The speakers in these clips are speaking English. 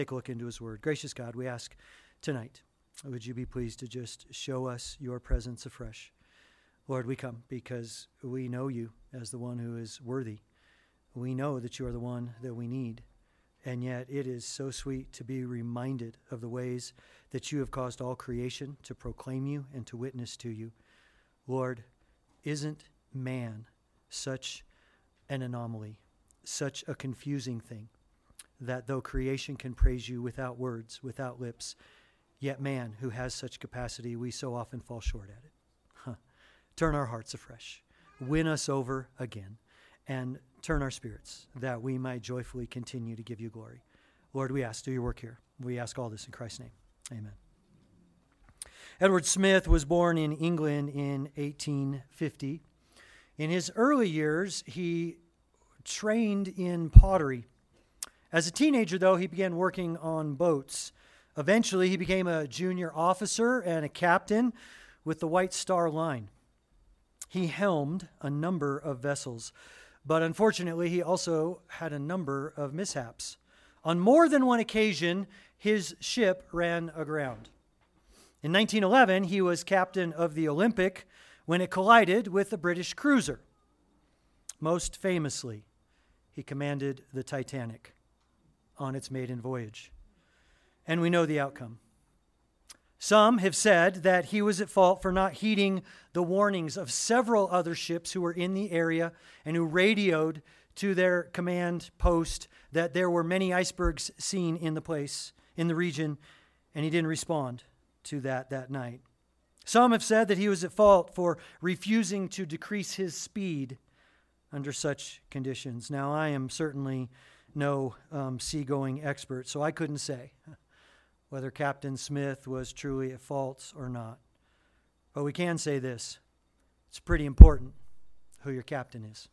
Take a look into his word. Gracious God, we ask tonight, would you be pleased to just show us your presence afresh? Lord, we come because we know you as the one who is worthy. We know that you are the one that we need. And yet it is so sweet to be reminded of the ways that you have caused all creation to proclaim you and to witness to you. Lord, isn't man such an anomaly, such a confusing thing, that though creation can praise you without words, without lips, yet man who has such capacity, we so often fall short at it. Turn our hearts afresh. Win us over again. And turn our spirits that we might joyfully continue to give you glory. Lord, we ask, do your work here. We ask all this in Christ's name. Amen. Edward Smith was born in England in 1850. In his early years, he trained in pottery. As a teenager, though, he began working on boats. Eventually, he became a junior officer and a captain with the White Star Line. He helmed a number of vessels, but unfortunately, he also had a number of mishaps. On more than one occasion, his ship ran aground. In 1911, he was captain of the Olympic when it collided with a British cruiser. Most famously, he commanded the Titanic on its maiden voyage. And we know the outcome. Some have said that he was at fault for not heeding the warnings of several other ships who were in the area and who radioed to their command post that there were many icebergs seen in the place, in the region, and he didn't respond to that night. Some have said that he was at fault for refusing to decrease his speed under such conditions. Now, I am certainly no seagoing expert, so I couldn't say whether Captain Smith was truly at fault or not. But we can say this: it's pretty important who your captain is.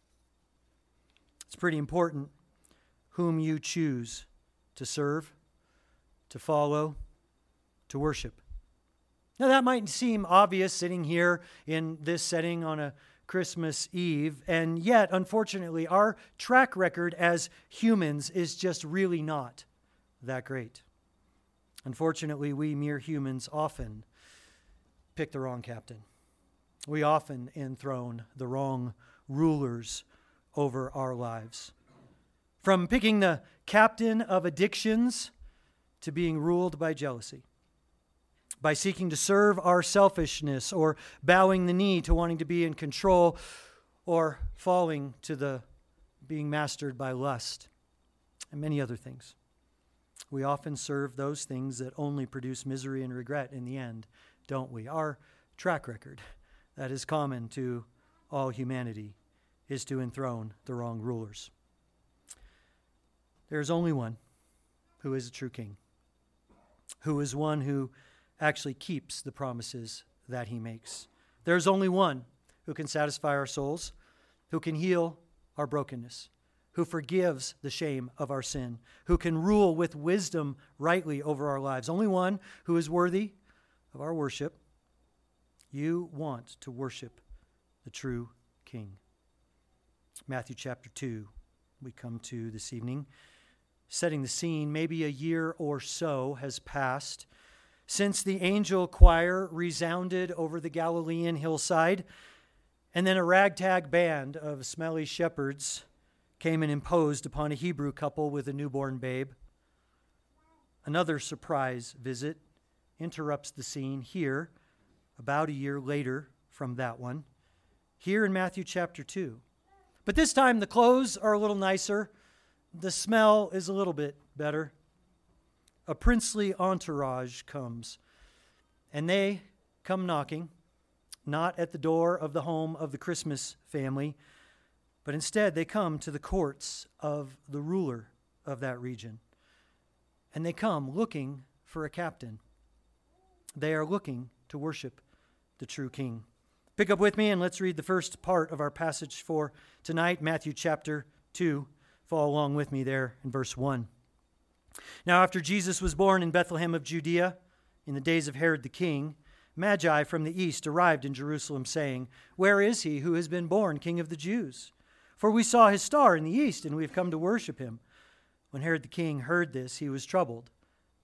It's pretty important whom you choose to serve, to follow, to worship. Now, that might seem obvious sitting here in this setting on a Christmas Eve, and yet, unfortunately, our track record as humans is just really not that great. Unfortunately, we mere humans often pick the wrong captain. We often enthrone the wrong rulers over our lives. From picking the captain of addictions to being ruled by jealousy, by seeking to serve our selfishness or bowing the knee to wanting to be in control, or falling to the being mastered by lust and many other things. We often serve those things that only produce misery and regret in the end, don't we? Our track record, that is common to all humanity, is to enthrone the wrong rulers. There is only one who is a true king, who is one who actually keeps the promises that he makes. There's only one who can satisfy our souls, who can heal our brokenness, who forgives the shame of our sin, who can rule with wisdom rightly over our lives. Only one who is worthy of our worship. You want to worship the true King. Matthew chapter 2, we come to this evening. Setting the scene, maybe a year or so has passed since the angel choir resounded over the Galilean hillside, and then a ragtag band of smelly shepherds came and imposed upon a Hebrew couple with a newborn babe. Another surprise visit interrupts the scene here, about a year later from that one, here in Matthew chapter 2. But this time the clothes are a little nicer, the smell is a little bit better. A princely entourage comes, and they come knocking, not at the door of the home of the Christmas family, but instead they come to the courts of the ruler of that region. And they come looking for a captain. They are looking to worship the true King. Pick up with me and let's read the first part of our passage for tonight, Matthew chapter 2. Follow along with me there in verse 1. Now, after Jesus was born in Bethlehem of Judea, in the days of Herod the king, Magi from the east arrived in Jerusalem, saying, "Where is he who has been born King of the Jews? For we saw his star in the east, and we have come to worship him." When Herod the king heard this, he was troubled,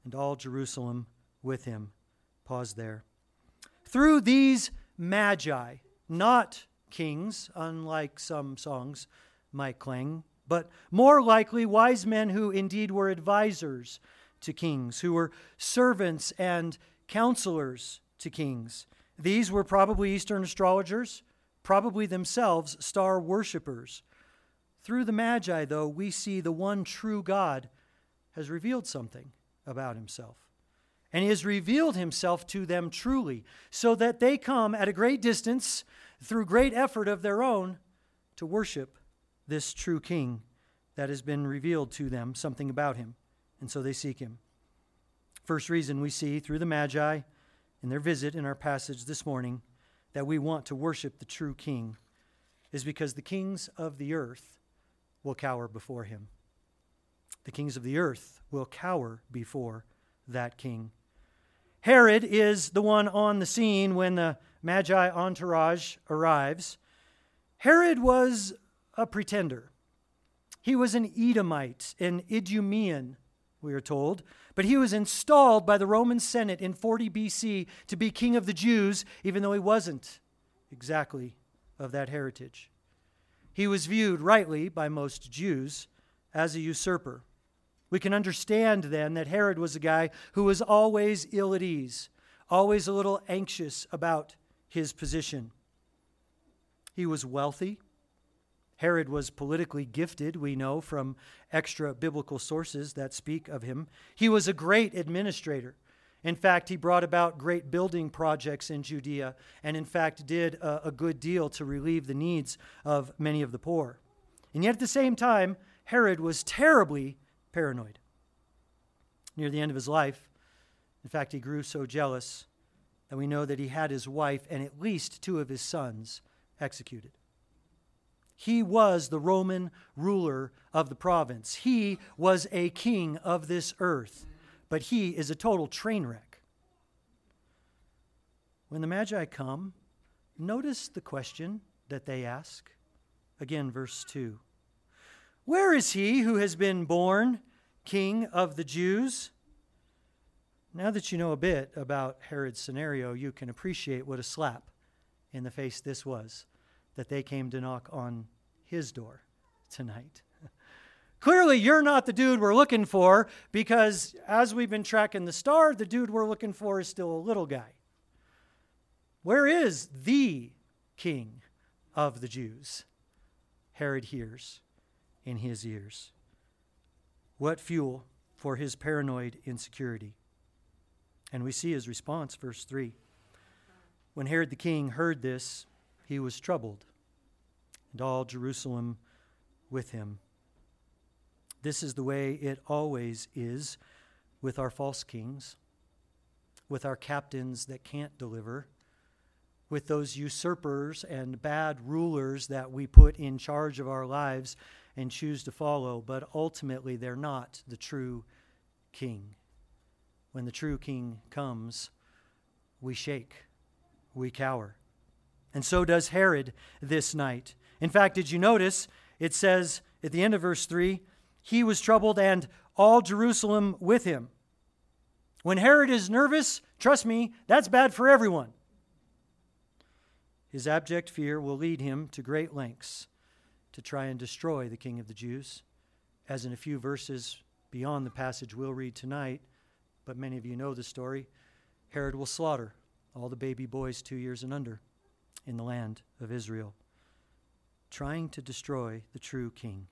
and all Jerusalem with him. Pause there. Through these magi, not kings, unlike some songs might clang, but more likely wise men who indeed were advisors to kings, who were servants and counselors to kings. These were probably Eastern astrologers, probably themselves star worshipers. Through the Magi, though, we see the one true God has revealed something about himself. And he has revealed himself to them truly, so that they come at a great distance, through great effort of their own, to worship this true King that has been revealed to them, something about him. And so they seek him. First reason we see through the Magi in their visit in our passage this morning that we want to worship the true King is because the kings of the earth will cower before him. The kings of the earth will cower before that King. Herod is the one on the scene when the Magi entourage arrives. Herod was a pretender. He was an Edomite, an Idumean, we are told, but he was installed by the Roman Senate in 40 BC to be king of the Jews, even though he wasn't exactly of that heritage. He was viewed rightly by most Jews as a usurper. We can understand then that Herod was a guy who was always ill at ease, always a little anxious about his position. He was wealthy. Herod was politically gifted, we know from extra biblical sources that speak of him. He was a great administrator. In fact, he brought about great building projects in Judea and in fact did a good deal to relieve the needs of many of the poor. And yet at the same time, Herod was terribly paranoid. Near the end of his life, in fact, he grew so jealous that we know that he had his wife and at least 2 of his sons executed. He was the Roman ruler of the province. He was a king of this earth, but he is a total train wreck. When the Magi come, notice the question that they ask. Again, verse 2. Where is he who has been born King of the Jews? Now that you know a bit about Herod's scenario, you can appreciate what a slap in the face this was, that they came to knock on his door tonight. Clearly, you're not the dude we're looking for, because as we've been tracking the star, the dude we're looking for is still a little guy. Where is the King of the Jews? Herod hears in his ears. What fuel for his paranoid insecurity? And we see his response, verse 3. When Herod the king heard this, he was troubled, and all Jerusalem with him. This is the way it always is with our false kings, with our captains that can't deliver, with those usurpers and bad rulers that we put in charge of our lives and choose to follow, but ultimately they're not the true king. When the true king comes, we shake, we cower. And so does Herod this night. In fact, did you notice, it says at the end of verse 3, he was troubled and all Jerusalem with him. When Herod is nervous, trust me, that's bad for everyone. His abject fear will lead him to great lengths to try and destroy the King of the Jews, as in a few verses beyond the passage we'll read tonight, but many of you know the story. Herod will slaughter all the baby boys 2 years and under in the land of Israel, trying to destroy the true king.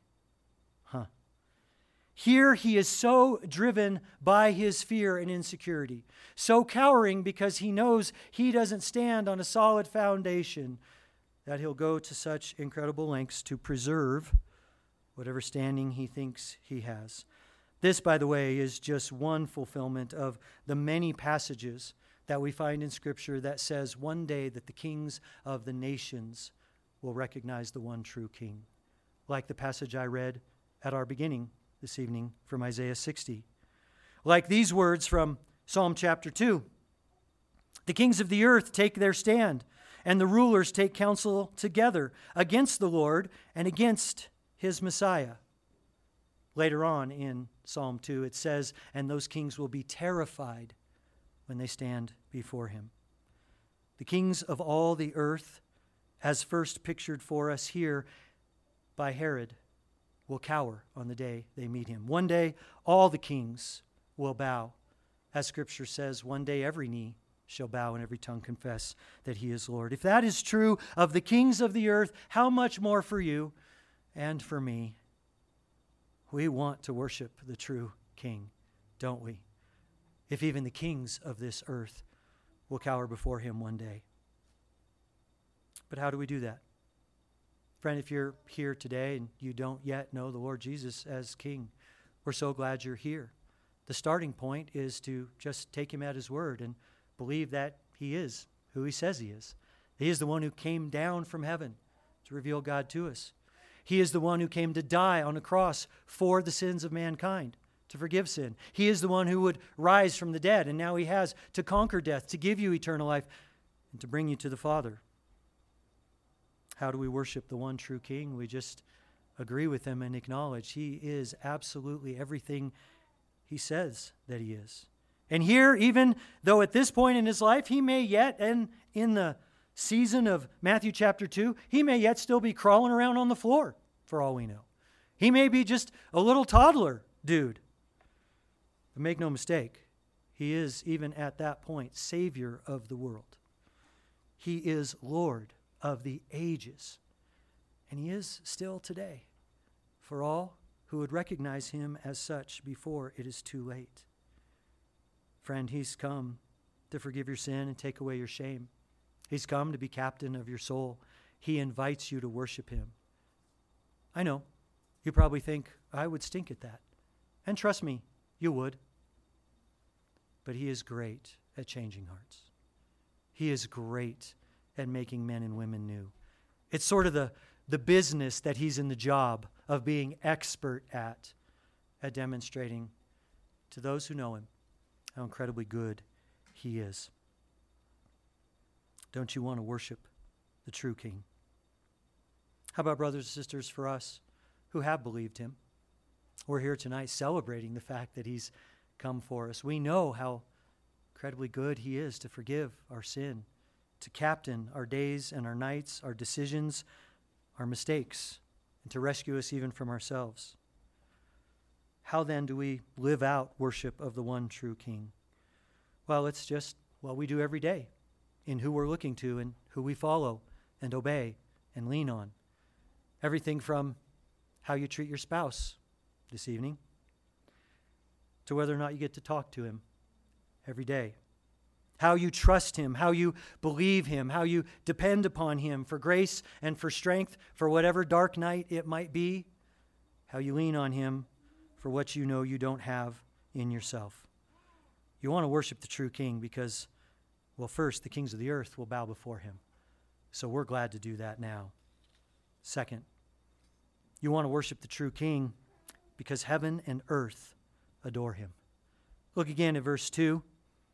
Here he is so driven by his fear and insecurity, so cowering because he knows he doesn't stand on a solid foundation, that he'll go to such incredible lengths to preserve whatever standing he thinks he has. This, by the way, is just one fulfillment of the many passages that we find in Scripture that says one day that the kings of the nations will recognize the one true king. Like the passage I read at our beginning this evening from Isaiah 60. Like these words from Psalm chapter 2. The kings of the earth take their stand, and the rulers take counsel together against the Lord and against his Messiah. Later on in Psalm 2, it says, and those kings will be terrified when they stand before him. The kings of all the earth, as first pictured for us here by Herod, will cower on the day they meet him. One day, all the kings will bow. As Scripture says, one day every knee shall bow and every tongue confess that he is Lord. If that is true of the kings of the earth, how much more for you and for me? We want to worship the true King, don't we? If even the kings of this earth will cower before him one day. But how do we do that? Friend, if you're here today and you don't yet know the Lord Jesus as King, we're so glad you're here. The starting point is to just take him at his word and believe that he is who he says he is. He is the one who came down from heaven to reveal God to us. He is the one who came to die on a cross for the sins of mankind, to forgive sin. He is the one who would rise from the dead, and now he has to conquer death, to give you eternal life, and to bring you to the Father. How do we worship the one true King? We just agree with him and acknowledge he is absolutely everything he says that he is. And here, even though at this point in his life, he may yet, and in the season of Matthew chapter 2, he may yet still be crawling around on the floor, for all we know. He may be just a little toddler dude. But make no mistake, he is, even at that point, Savior of the world. He is Lord of the ages. And he is still today for all who would recognize him as such before it is too late. Friend, he's come to forgive your sin and take away your shame. He's come to be captain of your soul. He invites you to worship him. I know, you probably think I would stink at that. And trust me, you would. But he is great at changing hearts. He is great at making men and women new. It's sort of the business that he's in the job of being expert at demonstrating to those who know him how incredibly good he is. Don't you want to worship the true King? How about, brothers and sisters, for us who have believed him? We're here tonight celebrating the fact that he's come for us. We know how incredibly good he is to forgive our sin, to captain our days and our nights, our decisions, our mistakes, and to rescue us even from ourselves. How then do we live out worship of the one true King? Well, it's just what we do every day in who we're looking to and who we follow and obey and lean on. Everything from how you treat your spouse this evening to whether or not you get to talk to him every day. How you trust him, how you believe him, how you depend upon him for grace and for strength for whatever dark night it might be. How you lean on him for what you know you don't have in yourself. You want to worship the true King because, well, first, the kings of the earth will bow before him. So we're glad to do that now. Second, you want to worship the true King because heaven and earth adore him. Look again at verse 2.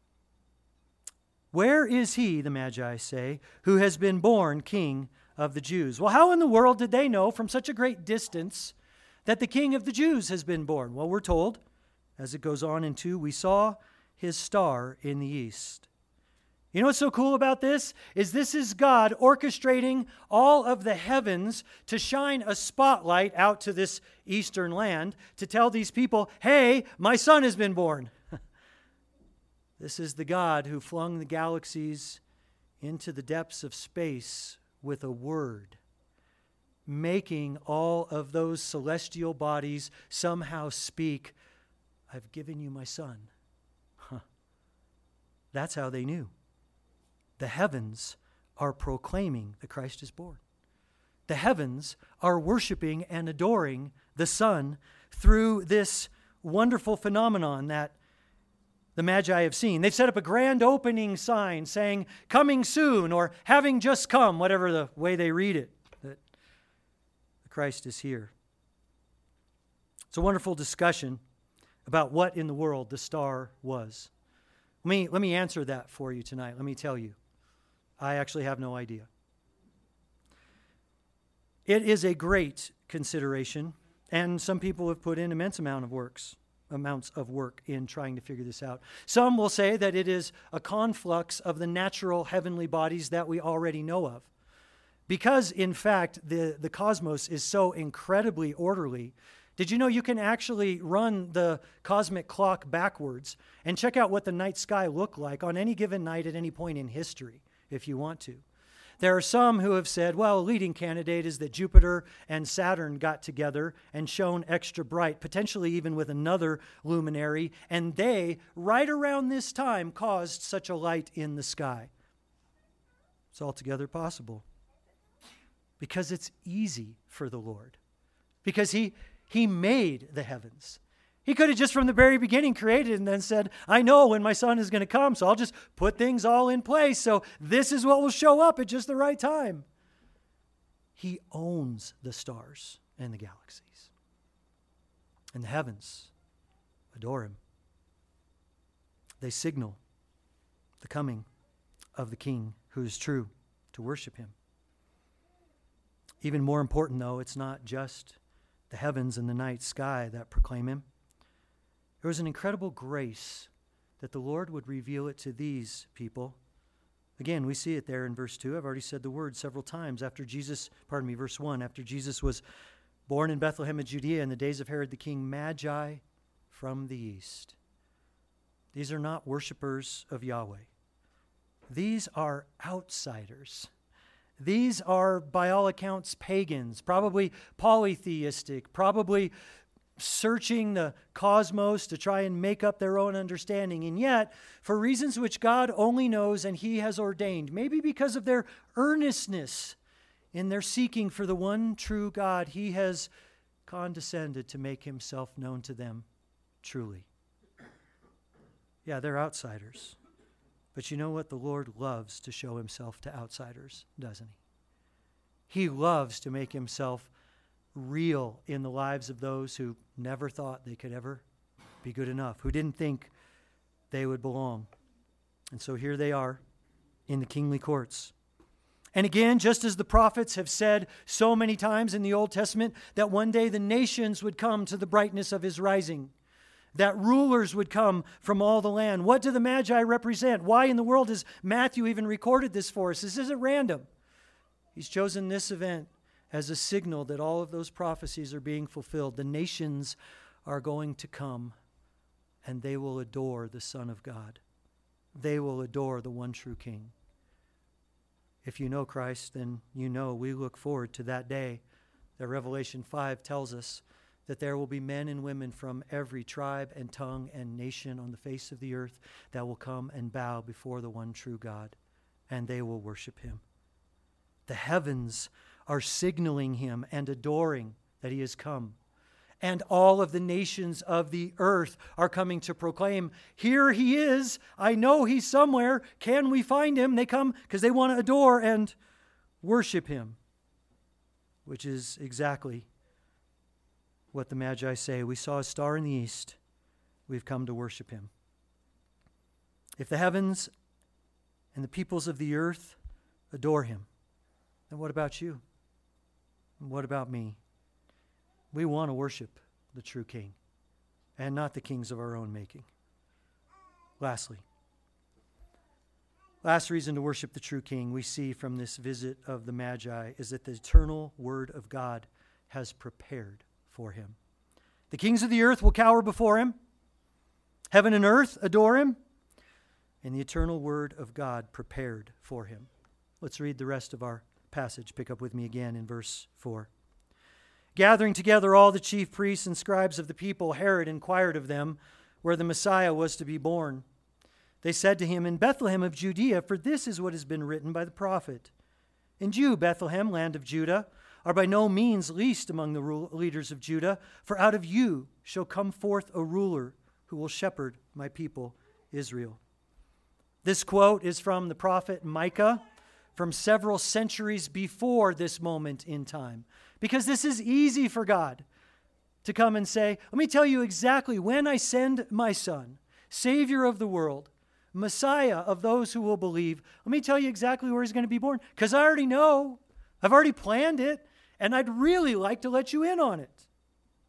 Where is he, the Magi say, who has been born King of the Jews? Well, how in the world did they know from such a great distance that the King of the Jews has been born? Well, we're told, as it goes on in 2, we saw his star in the east. You know what's so cool about this? This is God orchestrating all of the heavens to shine a spotlight out to this eastern land to tell these people, hey, my son has been born. This is the God who flung the galaxies into the depths of space with a word, making all of those celestial bodies somehow speak, I've given you my son. That's how they knew. The heavens are proclaiming that Christ is born. The heavens are worshiping and adoring the Son through this wonderful phenomenon that the Magi have seen. They've set up a grand opening sign saying, coming soon, or having just come, whatever the way they read it, that Christ is here. It's a wonderful discussion about what in the world the star was. Let me answer that for you tonight. Let me tell you. I actually have no idea. It is a great consideration And some people have put in immense amounts of work in trying to figure this out. Some will say that it is a conflux of the natural heavenly bodies that we already know of. Because, in fact, the cosmos is so incredibly orderly, did you know you can actually run the cosmic clock backwards and check out what the night sky looked like on any given night at any point in history, if you want to? There are some who have said, well, a leading candidate is that Jupiter and Saturn got together and shone extra bright, potentially even with another luminary, and they, right around this time, caused such a light in the sky. It's altogether possible. Because it's easy for the Lord. Because He made the heavens. He could have just from the very beginning created and then said, I know when my son is going to come, so I'll just put things all in place. So this is what will show up at just the right time. He owns the stars and the galaxies. And the heavens adore Him. They signal the coming of the King who is true, to worship Him. Even more important, though, it's not just the heavens and the night sky that proclaim Him. There was an incredible grace that the Lord would reveal it to these people. Again, we see it there in verse 2. I've already said the word several times. Verse 1, after Jesus was born in Bethlehem of Judea in the days of Herod the king, Magi from the east. These are not worshipers of Yahweh. These are outsiders. These are, by all accounts, pagans, probably polytheistic, probably searching the cosmos to try and make up their own understanding. And yet, for reasons which God only knows and He has ordained, maybe because of their earnestness in their seeking for the one true God, He has condescended to make Himself known to them truly. Yeah, they're outsiders. But you know what? The Lord loves to show Himself to outsiders, doesn't He? He loves to make Himself real in the lives of those who never thought they could ever be good enough, who didn't think they would belong. And so here they are in the kingly courts. And again, just as the prophets have said so many times in the Old Testament, that one day the nations would come to the brightness of His rising, that rulers would come from all the land. What do the Magi represent? Why in the world has Matthew even recorded this for us? This isn't random. He's chosen this event as a signal that all of those prophecies are being fulfilled. The nations are going to come, and they will adore the Son of God. They will adore the one true King. If you know Christ, then you know we look forward to that day that Revelation 5 tells us that there will be men and women from every tribe and tongue and nation on the face of the earth that will come and bow before the one true God, and they will worship Him. The heavens are signaling Him and adoring that He has come. And all of the nations of the earth are coming to proclaim, here He is. I know He's somewhere. Can we find Him? They come because they want to adore and worship Him, which is exactly what the Magi say. We saw a star in the east. We've come to worship Him. If the heavens and the peoples of the earth adore Him, then what about you? And what about me? We want to worship the true King and not the kings of our own making. Lastly, last reason to worship the true King we see from this visit of the Magi is that the eternal Word of God has prepared for Him. The kings of the earth will cower before Him. Heaven and earth adore Him. And the eternal Word of God prepared for Him. Let's read the rest of our passage. Pick up with me again in verse 4. Gathering together all the chief priests and scribes of the people, Herod inquired of them where the Messiah was to be born. They said to him, in Bethlehem of Judea, for this is what has been written by the prophet. And you, Bethlehem, land of Judah, are by no means least among the leaders of Judah, for out of you shall come forth a ruler who will shepherd my people Israel. This quote is from the prophet Micah, from several centuries before this moment in time. Because this is easy for God to come and say, let me tell you exactly when I send my Son, Savior of the world, Messiah of those who will believe, let me tell you exactly where He's going to be born. Because I already know. I've already planned it, and I'd really like to let you in on it.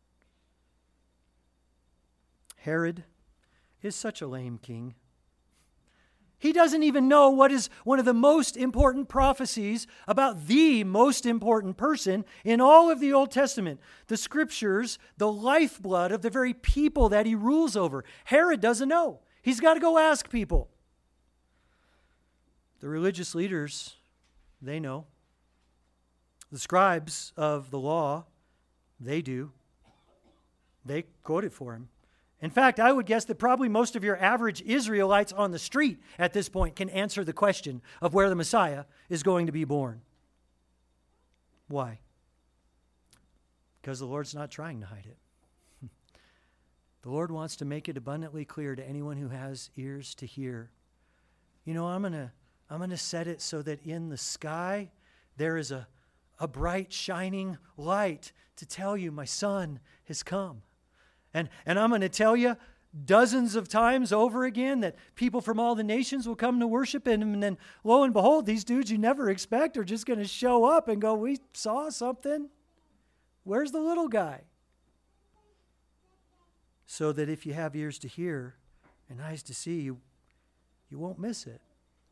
Herod is such a lame king. He doesn't even know what is one of the most important prophecies about the most important person in all of the Old Testament. The Scriptures, the lifeblood of the very people that he rules over. Herod doesn't know. He's got to go ask people. The religious leaders, they know. The scribes of the law, they do. They quote it for him. In fact, I would guess that probably most of your average Israelites on the street at this point can answer the question of where the Messiah is going to be born. Why? Because the Lord's not trying to hide it. The Lord wants to make it abundantly clear to anyone who has ears to hear. You know, I'm going to set it so that in the sky there is a bright shining light to tell you my son has come. And I'm going to tell you dozens of times over again that people from all the nations will come to worship him. And then lo and behold, these dudes you never expect are just going to show up and go, we saw something. Where's the little guy? So that if you have ears to hear and eyes to see, you won't miss it.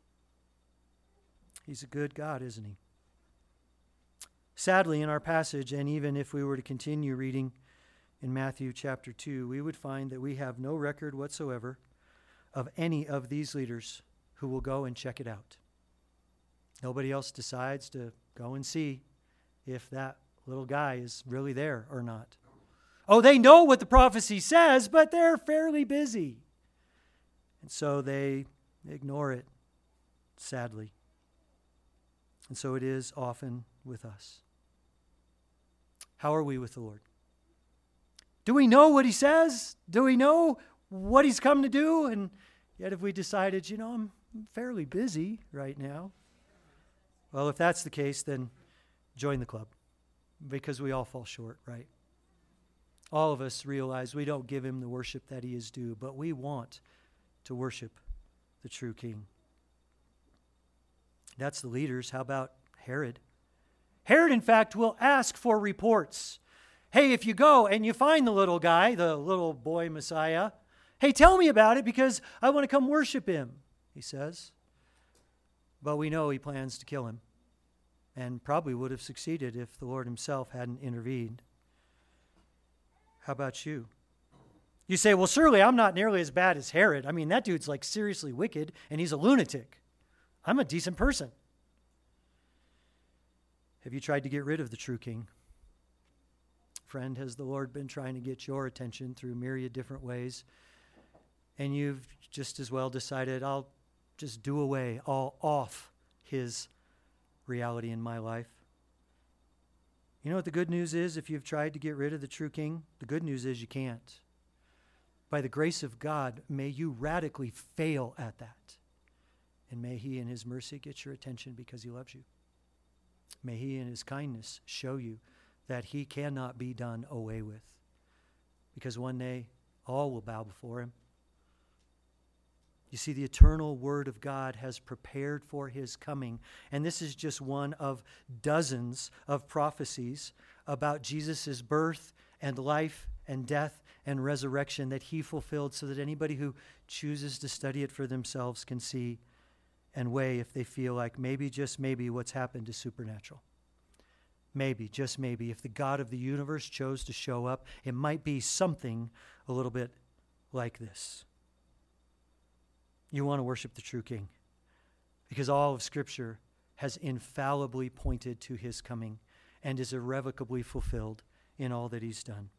He's a good God, isn't he? Sadly, in our passage, and even if we were to continue reading in Matthew chapter 2, we would find that we have no record whatsoever of any of these leaders who will go and check it out. Nobody else decides to go and see if that little guy is really there or not. Oh, they know what the prophecy says, but they're fairly busy. And so they ignore it, sadly. And so it is often with us. How are we with the Lord? Do we know what he says? Do we know what he's come to do? And yet if we decided, I'm fairly busy right now. Well, if that's the case, then join the club. Because we all fall short, right? All of us realize we don't give him the worship that he is due, but we want to worship the true King. That's the leaders. How about Herod? Herod, in fact, will ask for reports. Hey, if you go and you find the little guy, the little boy Messiah, hey, tell me about it because I want to come worship him, he says. But we know he plans to kill him and probably would have succeeded if the Lord himself hadn't intervened. How about you? You say, well, surely I'm not nearly as bad as Herod. I mean, that dude's like seriously wicked and he's a lunatic. I'm a decent person. Have you tried to get rid of the true King? Friend, has the Lord been trying to get your attention through myriad different ways? And you've just as well decided, I'll just do away, all off his reality in my life. You know what the good news is if you've tried to get rid of the true King? The good news is you can't. By the grace of God, may you radically fail at that. And may he in his mercy get your attention because he loves you. May he in his kindness show you that he cannot be done away with. Because one day, all will bow before him. You see, the eternal Word of God has prepared for his coming. And this is just one of dozens of prophecies about Jesus' birth and life and death and resurrection that he fulfilled so that anybody who chooses to study it for themselves can see and weigh if they feel like maybe, just maybe, what's happened is supernatural. Maybe, just maybe, if the God of the universe chose to show up, it might be something a little bit like this. You want to worship the true King because all of Scripture has infallibly pointed to his coming and is irrevocably fulfilled in all that he's done.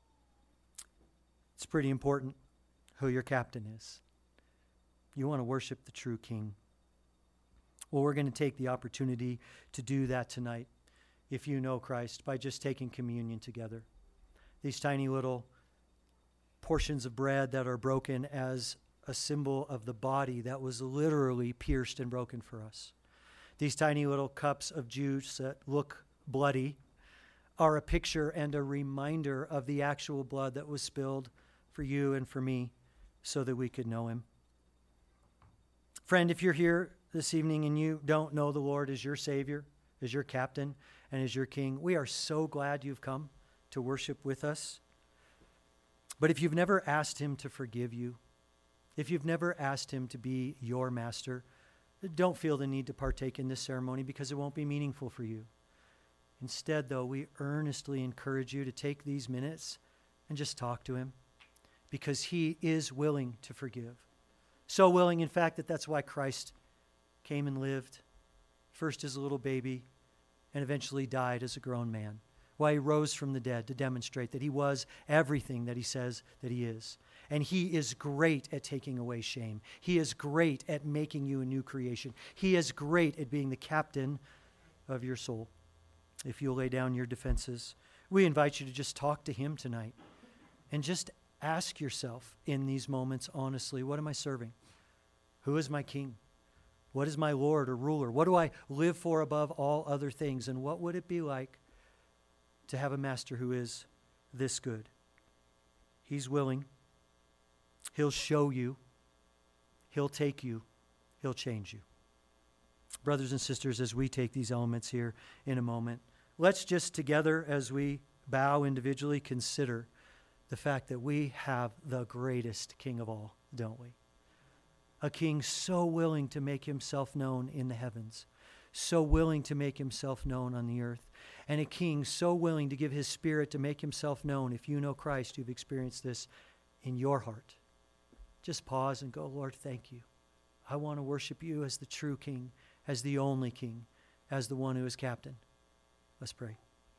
It's pretty important who your captain is. You want to worship the true King. Well, we're going to take the opportunity to do that tonight, if you know Christ, by just taking communion together. These tiny little portions of bread that are broken as a symbol of the body that was literally pierced and broken for us. These tiny little cups of juice that look bloody are a picture and a reminder of the actual blood that was spilled for you and for me so that we could know him. Friend, if you're here this evening and you don't know the Lord as your Savior, as your captain, and as your King, we are so glad you've come to worship with us. But if you've never asked him to forgive you, if you've never asked him to be your master, don't feel the need to partake in this ceremony because it won't be meaningful for you. Instead, though, we earnestly encourage you to take these minutes and just talk to him because he is willing to forgive. So willing, in fact, that that's why Christ came and lived, first as a little baby and eventually died as a grown man. Why he rose from the dead to demonstrate that he was everything that he says that he is. And he is great at taking away shame. He is great at making you a new creation. He is great at being the captain of your soul. If you'll lay down your defenses, we invite you to just talk to him tonight and just ask yourself in these moments honestly, what am I serving? Who is my king? What is my Lord or ruler? What do I live for above all other things? And what would it be like to have a master who is this good? He's willing. He'll show you. He'll take you. He'll change you. Brothers and sisters, as we take these elements here in a moment, let's just together, as we bow individually, consider the fact that we have the greatest king of all, don't we? A king so willing to make himself known in the heavens, so willing to make himself known on the earth, and a king so willing to give his spirit to make himself known. If you know Christ, you've experienced this in your heart. Just pause and go, Lord, thank you. I want to worship you as the true king, as the only king, as the one who is captain. Let's pray.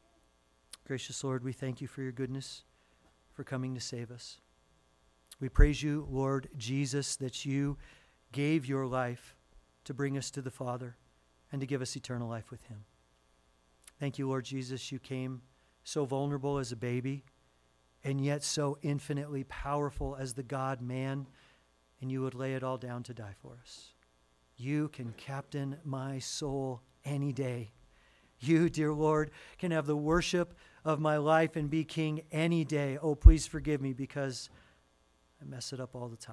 Gracious Lord, we thank you for your goodness, for coming to save us. We praise you, Lord Jesus, that you gave your life to bring us to the Father and to give us eternal life with him. Thank you, Lord Jesus, you came so vulnerable as a baby and yet so infinitely powerful as the God-man, and you would lay it all down to die for us. You can captain my soul any day. You, dear Lord, can have the worship of my life and be king any day. Oh, please forgive me because I mess it up all the time.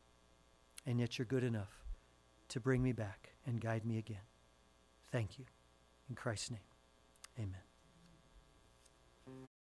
And yet you're good enough to bring me back and guide me again. Thank you. In Christ's name, amen.